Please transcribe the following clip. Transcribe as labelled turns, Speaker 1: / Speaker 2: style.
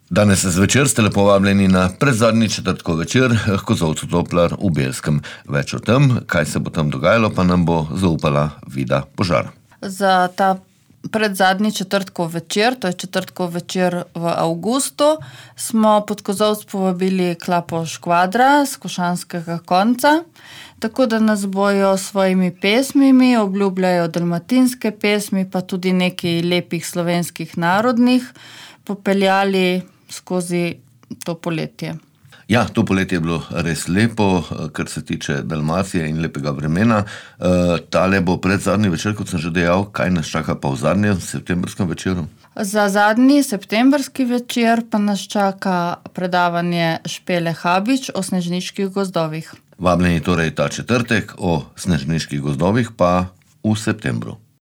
Speaker 1: Danes zvečer ste lepo vabljeni na predzadnji četrtkov večer k kozolcu Toplar v Belskem. Več o tem, kaj se bo tam dogajalo, pa nam bo zaupala Vida Požar.
Speaker 2: Za ta predzadnji četrtkov večer, to je četrtkov večer v avgustu, smo pod kozolc povabili Klapo Škvadra z Košanskega konca, tako da nas bojo s svojimi pesmimi, obljubljajo dalmatinske pesmi, pa tudi nekaj lepih slovenskih narodnih, popeljali skozi to poletje.
Speaker 1: Ja, to poletje je bilo res lepo, kar se tiče Dalmacije in lepega vremena. Tale bo predzadnji večer, kot sem že dejal, kaj nas čaka pa v zadnjem septembrskem večeru?
Speaker 2: Za zadnji septembrski večer pa nas čaka predavanje Špele Habič o snežniških gozdovih.
Speaker 1: Vabljeni torej ta četrtek, o snežniških gozdovih pa v septembru.